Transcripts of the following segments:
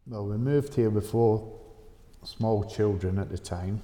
Well, we moved here before small children at the time.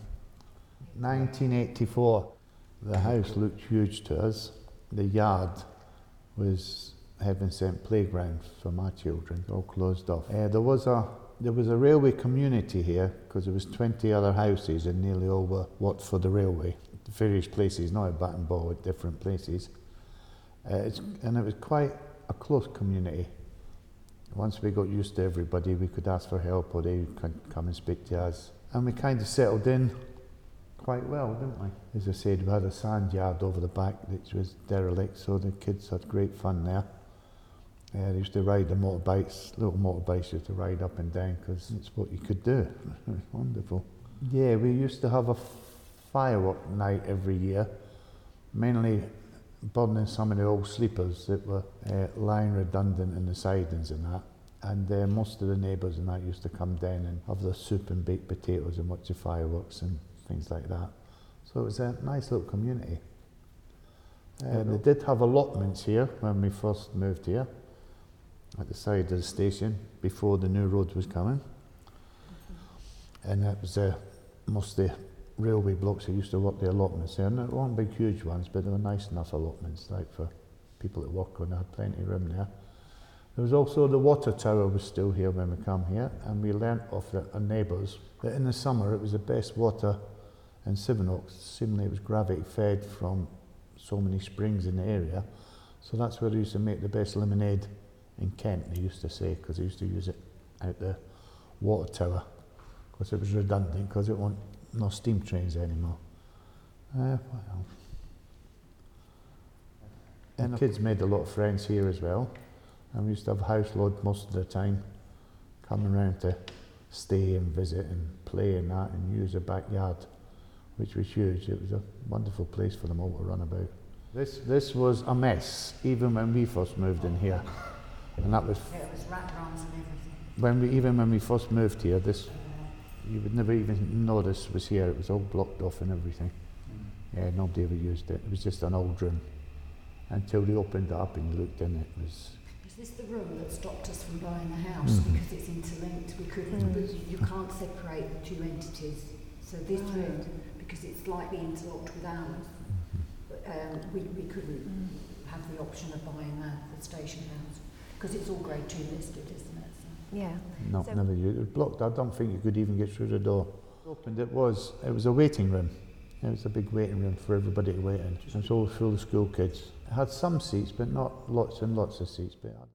1984. The house looked huge to us. The yard was heaven sent playground for my children, all closed off. There was a railway community here because there was 20 other houses and nearly all were worked for the railway. Various places, not at Batten Ball, at different places. And it was quite a close community. Once we got used to everybody, we could ask for help or they could come and speak to us. And we kind of settled in quite well, didn't we? As I said, we had a sand yard over the back which was derelict, so the kids had great fun there. They used to ride the motorbikes, little motorbikes used to ride up and down because it's what you could do. It was wonderful. Yeah, we used to have a firework night every year, mainly burning some of the old sleepers that were lying redundant in the sidings and that. And most of the neighbours and that used to come down and have their soup and baked potatoes and watch the fireworks and things like that. So it was a nice little community. They did have allotments here when we first moved here, at the side of the station, before the new road was coming. And that was most of the railway blocks that used to work the allotments there. And they weren't big, huge ones, but they were nice enough allotments, like for people that work on. They had plenty of room there. There was also the water tower was still here when we come here, and we learnt off our neighbours that in the summer it was the best water in Sevenoaks. Seemingly it was gravity fed from so many springs in the area. So that's where they used to make the best lemonade in Kent, they used to say, because they used to use it out the water tower, because it was redundant, because it wasn't no steam trains anymore. What else? And the kids made a lot of friends here as well, and we used to have a house load most of the time, coming around to stay and visit and play and that, and use the backyard, which was huge. It was a wonderful place for them all to run about. This was a mess, even when we first moved in here. And that was... Yeah, it was rat runs and everything. Even when we first moved here, this... You would never even know this was here. It was all blocked off and everything. Yeah, nobody ever used it. It was just an old room. Until they opened it up and looked in it. Is this the room that stopped us from buying a house? Because it's interlinked. We couldn't. You can't separate the two entities. So this room, because it's slightly interlocked with ours, we couldn't have the option of buying the station house because it's all Grade 2 listed, isn't it? So. Yeah. No, so never used it. It was blocked. I don't think you could even get through the door. Opened it was a waiting room. It was a big waiting room for everybody to wait in. It was all full of school kids. It had some seats, but not lots and lots of seats. But